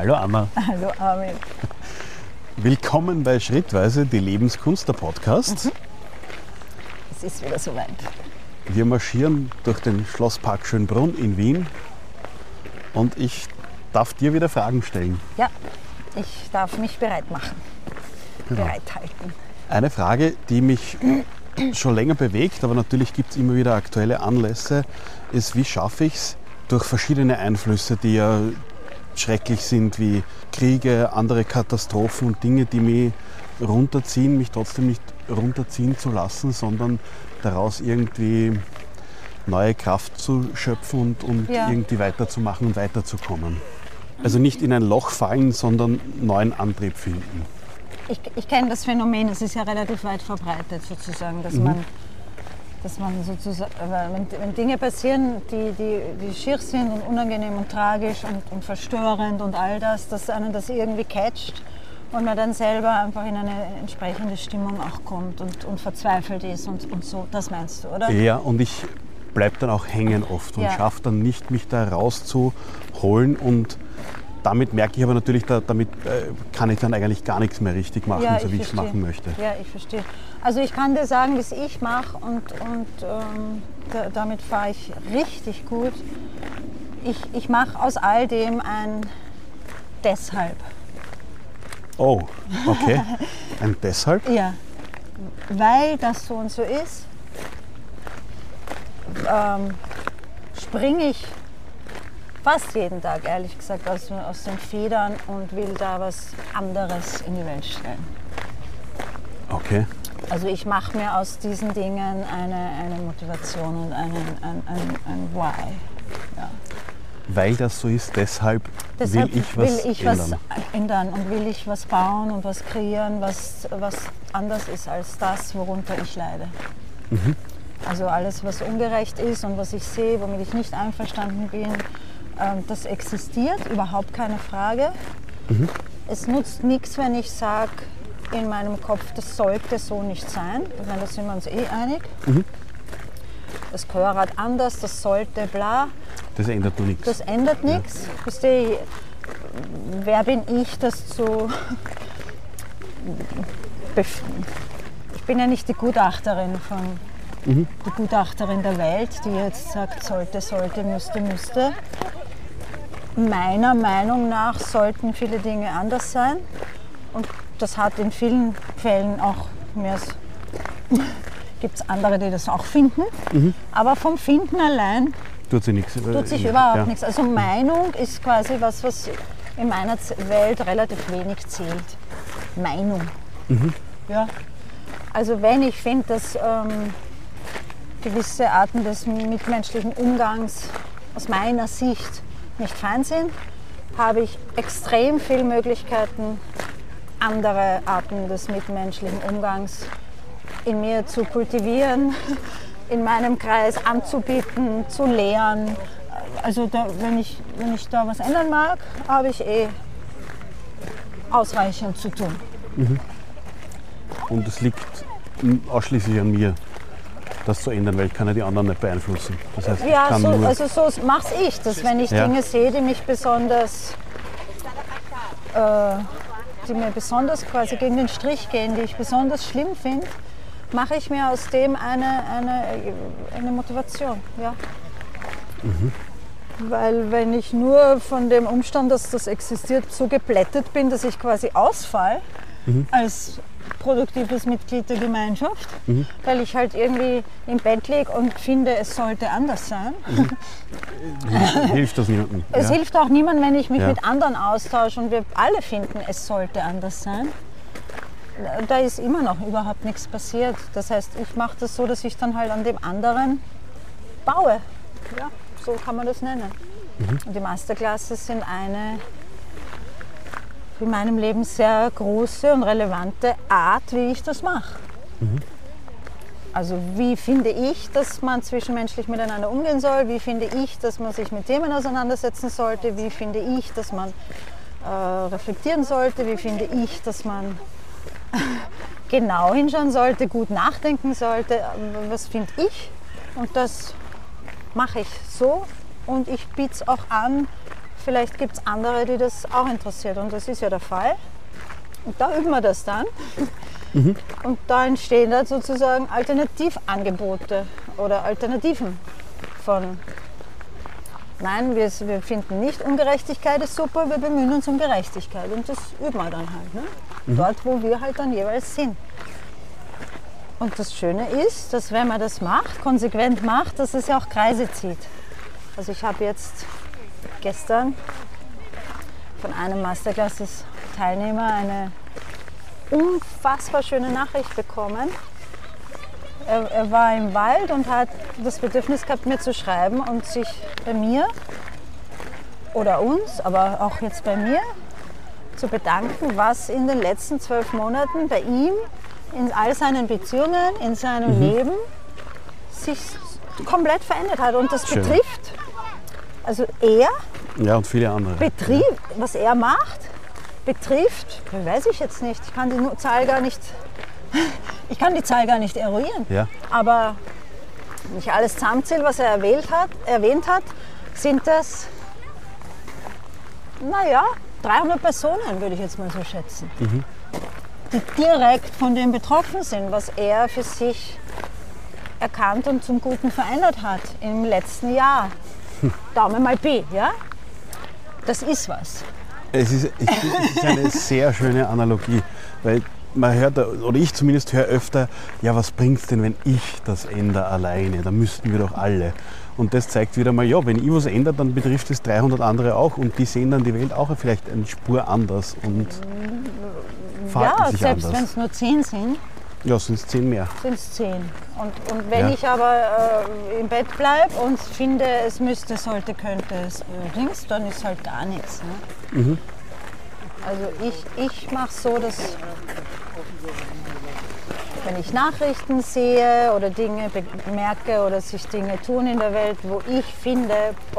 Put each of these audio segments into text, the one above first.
Hallo Anna. Hallo Armin. Willkommen bei Schrittweise, die Lebenskunst, der Podcast. Es ist wieder soweit. Wir marschieren durch den Schlosspark Schönbrunn in Wien und ich darf dir wieder Fragen stellen. Ja, ich darf mich bereit machen, Genau. bereithalten. Eine Frage, die mich schon länger bewegt, aber natürlich gibt es immer wieder aktuelle Anlässe, ist, wie schaffe ich es durch verschiedene Einflüsse, die ja schrecklich sind, wie Kriege, andere Katastrophen und Dinge, die mich runterziehen, mich trotzdem nicht runterziehen zu lassen, sondern daraus irgendwie neue Kraft zu schöpfen und irgendwie weiterzumachen und weiterzukommen. Also nicht in ein Loch fallen, sondern neuen Antrieb finden. Ich kenne das Phänomen, es ist ja relativ weit verbreitet sozusagen, dass man sozusagen, wenn Dinge passieren, die schier sind und unangenehm und tragisch und verstörend und all das, dass einen das irgendwie catcht und man dann selber einfach in eine entsprechende Stimmung auch kommt und verzweifelt ist und so. Das meinst du, oder? Ja, und ich bleibe dann auch hängen oft und schaffe dann nicht, mich da rauszuholen, und damit merke ich aber natürlich, damit kann ich dann eigentlich gar nichts mehr richtig machen, so wie ich es machen möchte. Ja, ich verstehe. Also ich kann dir sagen, wie es ich mache und damit fahre ich richtig gut. Ich mache aus all dem ein Deshalb. Oh, okay. Ein Deshalb? Ja, weil das so und so ist, springe ich fast jeden Tag, ehrlich gesagt, aus den Federn und will da was anderes in die Welt stellen. Okay. Also ich mache mir aus diesen Dingen eine Motivation und ein Why. Ja. Weil das so ist, deshalb will ich was ändern und will ich was bauen und was kreieren, was anders ist als das, worunter ich leide. Mhm. Also alles, was ungerecht ist und was ich sehe, womit ich nicht einverstanden bin, das existiert, überhaupt keine Frage. Mhm. Es nutzt nichts, wenn ich sage in meinem Kopf, das sollte so nicht sein. Ich meine, da sind wir uns einig. Mhm. Das gehört anders, das sollte bla. Das ändert nur nichts. Das ändert nichts. Wer bin ich, das zu... Ich bin ja nicht die Gutachterin die Gutachterin der Welt, die jetzt sagt, sollte, müsste. Meiner Meinung nach sollten viele Dinge anders sein. Und das hat in vielen Fällen auch gibt es andere, die das auch finden. Mhm. Aber vom Finden allein tut sich überhaupt nichts. Also Meinung ist quasi was in meiner Welt relativ wenig zählt. Meinung. Mhm. Ja. Also wenn ich finde, dass gewisse Arten des mitmenschlichen Umgangs aus meiner Sicht nicht fein sind, habe ich extrem viele Möglichkeiten, andere Arten des mitmenschlichen Umgangs in mir zu kultivieren, in meinem Kreis anzubieten, zu lehren. Also wenn ich da was ändern mag, habe ich ausreichend zu tun. Mhm. Und es liegt ausschließlich an mir, das zu ändern, weil ich kann ja die anderen nicht beeinflussen. Das heißt, so mache ich das, wenn ich Dinge sehe, die mich besonders, die mir besonders quasi gegen den Strich gehen, die ich besonders schlimm finde, mache ich mir aus dem eine Motivation. Ja. Mhm. Weil wenn ich nur von dem Umstand, dass das existiert, so geplättet bin, dass ich quasi ausfall als produktives Mitglied der Gemeinschaft, weil ich halt irgendwie im Bett liege und finde, es sollte anders sein. Hilft das niemandem? Es hilft auch niemandem, wenn ich mich mit anderen austausche und wir alle finden, es sollte anders sein. Da ist immer noch überhaupt nichts passiert. Das heißt, ich mache das so, dass ich dann halt an dem anderen baue. Ja, so kann man das nennen. Mhm. Und die Masterclasses sind eine in meinem Leben sehr große und relevante Art, wie ich das mache. Mhm. Also wie finde ich, dass man zwischenmenschlich miteinander umgehen soll? Wie finde ich, dass man sich mit Themen auseinandersetzen sollte? Wie finde ich, dass man reflektieren sollte? Wie finde ich, dass man genau hinschauen sollte, gut nachdenken sollte? Was finde ich? Und das mache ich so. Und ich biete es auch an vielleicht gibt es andere, die das auch interessiert. Und das ist ja der Fall. Und da üben wir das dann. Und da entstehen dann sozusagen Alternativangebote oder Alternativen von, nein, wir finden nicht Ungerechtigkeit ist super, wir bemühen uns um Gerechtigkeit. Und das üben wir dann halt. Ne? Dort, wo wir halt dann jeweils sind. Und das Schöne ist, dass wenn man das macht, konsequent macht, dass es ja auch Kreise zieht. Also ich habe jetzt gestern von einem Masterclasses-Teilnehmer eine unfassbar schöne Nachricht bekommen. Er war im Wald und hat das Bedürfnis gehabt, mir zu schreiben und sich bei mir oder uns, aber auch jetzt bei mir, zu bedanken, was in den letzten 12 Monaten bei ihm in all seinen Beziehungen, in seinem Leben sich komplett verändert hat. Und das Schön. betrifft, also er, Ja, und viele andere. was er macht, betrifft, weiß ich jetzt nicht, ich kann die Zahl gar nicht eruieren. Ja. Aber wenn ich alles zusammenzähle, was er erwähnt hat, sind das, 300 Personen, würde ich jetzt mal so schätzen, die direkt von dem betroffen sind, was er für sich erkannt und zum Guten verändert hat im letzten Jahr. Daumen mal B, ja? Das ist was. Es ist eine sehr schöne Analogie, weil man hört, oder ich zumindest höre öfter, ja, was bringt es denn, wenn ich das ändere alleine? Da müssten wir doch alle. Und das zeigt wieder mal, ja, wenn ich was ändere, dann betrifft es 300 andere auch und die sehen dann die Welt auch vielleicht eine Spur anders und verhalten sich selbst anders. wenn es nur 10 sind, Ja, sind es 10 mehr. sind es 10. Und wenn Ja. ich aber im Bett bleibe und finde, es müsste, sollte, könnte es Dings, dann ist halt gar nichts. Ne? Also ich mache so, dass wenn ich Nachrichten sehe oder Dinge bemerke oder sich Dinge tun in der Welt, wo ich finde,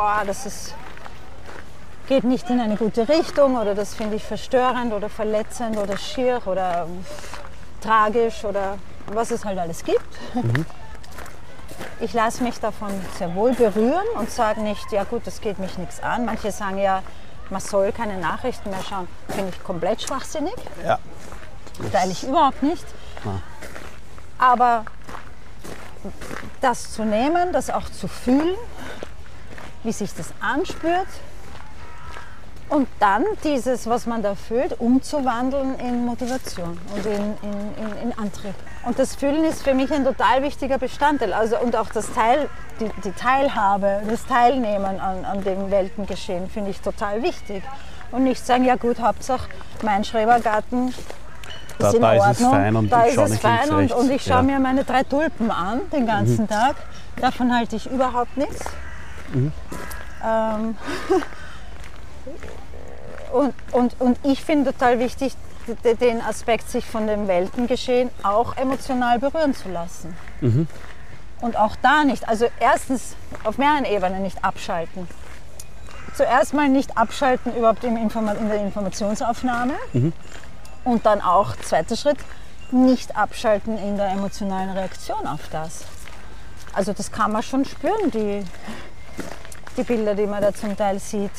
geht nicht in eine gute Richtung oder das finde ich verstörend oder verletzend oder schier oder tragisch oder was es halt alles gibt. Ich lasse mich davon sehr wohl berühren und sage nicht, ja gut, das geht mich nichts an. Manche sagen ja, man soll keine Nachrichten mehr schauen. Finde ich komplett schwachsinnig. Ja. Teile ich überhaupt nicht. Aber das zu nehmen, das auch zu fühlen, wie sich das anspürt und dann dieses, was man da fühlt, umzuwandeln in Motivation und in Antrieb. Und das Fühlen ist für mich ein total wichtiger Bestandteil. Also, und auch die Teilhabe, das Teilnehmen an dem Weltengeschehen finde ich total wichtig. Und nicht sagen, ja gut, Hauptsache mein Schrebergarten ist in Ordnung, ist es fein und da ich ist schaue es nicht fein links, und ich rechts. schaue mir meine 3 Tulpen an den ganzen Tag. Davon halte ich überhaupt nichts. Und ich finde total wichtig, den Aspekt, sich von dem Weltengeschehen auch emotional berühren zu lassen. Und auch da nicht, also erstens auf mehreren Ebenen nicht abschalten. Zuerst mal nicht abschalten überhaupt in der Informationsaufnahme und dann auch, zweiter Schritt, nicht abschalten in der emotionalen Reaktion auf das. Also das kann man schon spüren, die Bilder, die man da zum Teil sieht.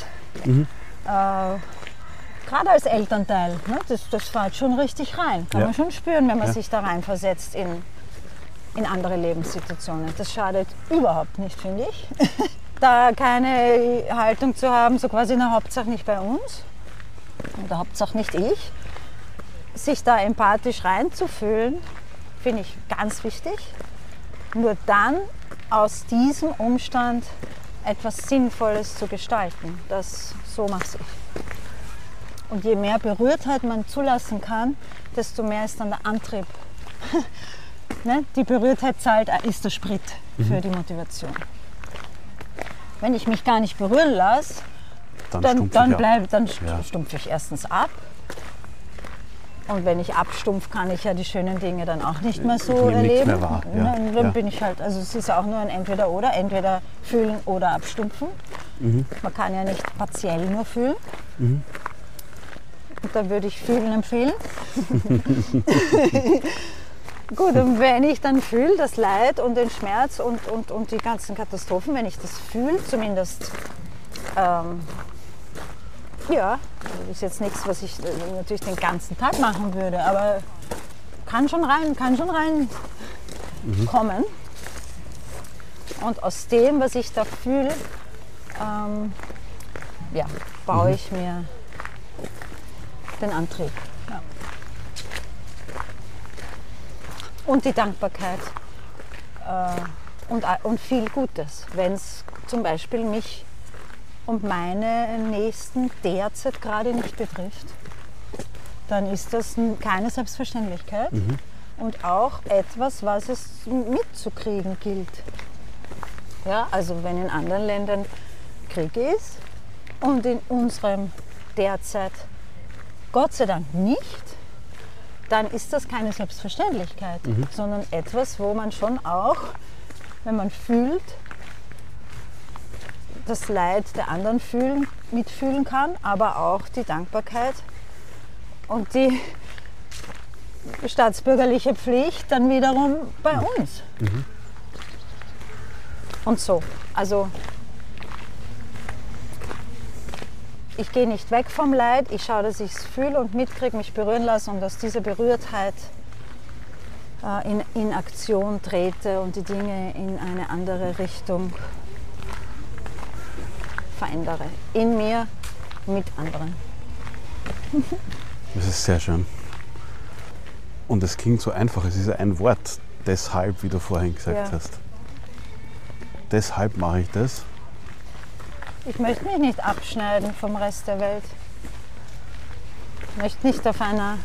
Gerade als Elternteil, ne, das fällt schon richtig rein. Kann man schon spüren, wenn man sich da reinversetzt in andere Lebenssituationen. Das schadet überhaupt nicht, finde ich. Da keine Haltung zu haben, so quasi, na, Hauptsache nicht bei uns oder Hauptsache nicht ich. Sich da empathisch reinzufühlen, finde ich ganz wichtig. Nur dann aus diesem Umstand etwas Sinnvolles zu gestalten. So mache ich. Und je mehr Berührtheit man zulassen kann, desto mehr ist dann der Antrieb. Ne? Die Berührtheit ist der Sprit für die Motivation. Wenn ich mich gar nicht berühren lasse, dann stumpfe ich erstens ab. Und wenn ich abstumpf, kann ich ja die schönen Dinge dann auch nicht mehr so Ich nehme nichts erleben. mehr wahr, ja. Dann bin ich halt, also es ist auch nur ein Entweder-Oder, entweder fühlen oder abstumpfen. Man kann ja nicht partiell nur fühlen. Und da würde ich fühlen empfehlen. Gut, und wenn ich dann fühle, das Leid und den Schmerz und die ganzen Katastrophen, wenn ich das fühle, zumindest Ja, das ist jetzt nichts, was ich natürlich den ganzen Tag machen würde, aber kann schon rein kommen. Und aus dem, was ich da fühle, baue ich mir den Antrieb. Ja. Und die Dankbarkeit und viel Gutes, wenn es zum Beispiel mich und meine Nächsten derzeit gerade nicht betrifft, dann ist das keine Selbstverständlichkeit und auch etwas, was es mitzukriegen gilt. Ja, also wenn in anderen Ländern Krieg ist und in unserem derzeit Gott sei Dank nicht, dann ist das keine Selbstverständlichkeit, sondern etwas, wo man schon auch, wenn man fühlt, das Leid der anderen mitfühlen kann, aber auch die Dankbarkeit und die staatsbürgerliche Pflicht dann wiederum bei uns. Und so. Also ich gehe nicht weg vom Leid, ich schaue, dass ich es fühle und mitkriege, mich berühren lasse und aus dieser Berührtheit in Aktion trete und die Dinge in eine andere Richtung verändere. In mir, mit anderen. Das ist sehr schön. Und es klingt so einfach, es ist ein Wort, deshalb, wie du vorhin gesagt hast. Deshalb mache ich das. Ich möchte mich nicht abschneiden vom Rest der Welt. Ich möchte nicht auf einer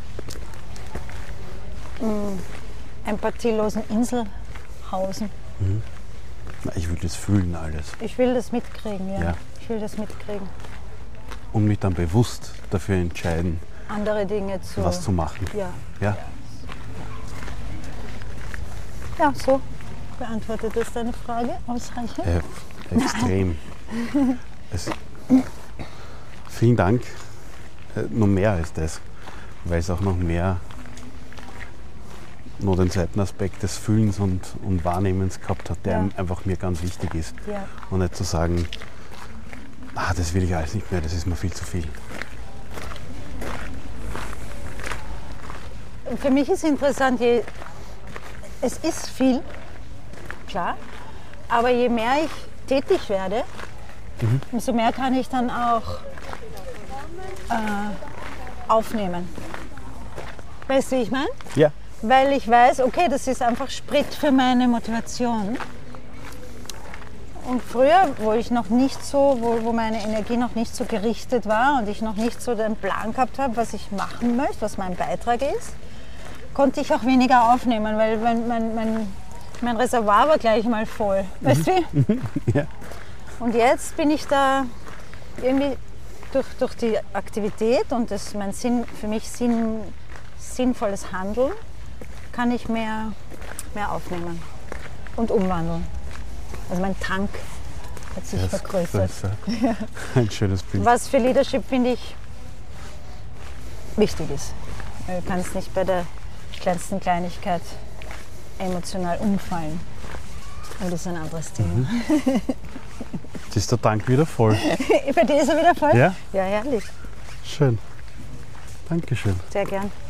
empathielosen Insel hausen. Ich will das fühlen alles. Ich will das mitkriegen, ja. Ich will das mitkriegen. Und mich dann bewusst dafür entscheiden, andere Dinge was zu machen. Ja. Ja, so beantwortet das deine Frage ausreichend. Extrem. Vielen Dank. Noch mehr als das, weil es auch noch mehr noch den zweiten Aspekt des Fühlens und Wahrnehmens gehabt hat, der einfach mir ganz wichtig ist. Ja. Und nicht zu sagen, das will ich alles nicht mehr, das ist mir viel zu viel. Für mich ist interessant, es ist viel, klar, aber je mehr ich tätig werde, umso mehr kann ich dann auch aufnehmen. Weißt du, wie ich meine? Ja. Weil ich weiß, okay, das ist einfach Sprit für meine Motivation. Und früher, wo ich noch nicht so, wo meine Energie noch nicht so gerichtet war und ich noch nicht so den Plan gehabt habe, was ich machen möchte, was mein Beitrag ist, konnte ich auch weniger aufnehmen, weil mein Reservoir war gleich mal voll. Weißt du wie? Ja. Und jetzt bin ich da irgendwie durch die Aktivität und für mich sinnvolles Handeln, kann ich mehr aufnehmen und umwandeln. Also mein Tank hat sich vergrößert. Ja. Ein schönes Bild. Was für Leadership, finde ich, wichtig ist. Du kannst nicht bei der kleinsten Kleinigkeit emotional umfallen. Aber das ist ein anderes Thema. Jetzt ist der Tank wieder voll. Bei dir ist er wieder voll? Ja? Ja, herrlich. Schön. Dankeschön. Sehr gern.